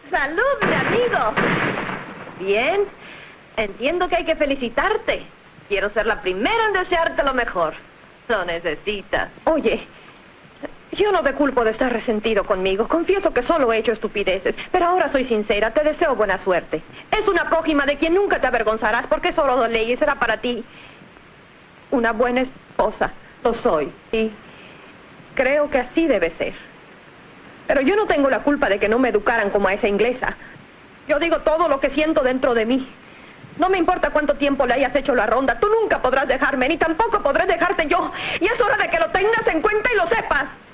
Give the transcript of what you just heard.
Salud, mi amigo. Bien, entiendo que hay que felicitarte. Quiero ser la primera en desearte lo mejor. Lo necesitas. Oye, yo no te culpo de estar resentido conmigo. Confieso que solo he hecho estupideces. Pero ahora soy sincera, te deseo buena suerte. Es una prójima de quien nunca te avergonzarás porque es oro de ley y será para ti una buena esposa. Lo soy. Y creo que así debe ser. Pero yo no tengo la culpa de que no me educaran como a esa inglesa. Yo digo todo lo que siento dentro de mí. No me importa cuánto tiempo le hayas hecho la ronda. Tú nunca podrás dejarme, ni tampoco podré dejarte yo. Y es hora de que lo tengas en cuenta y lo sepas.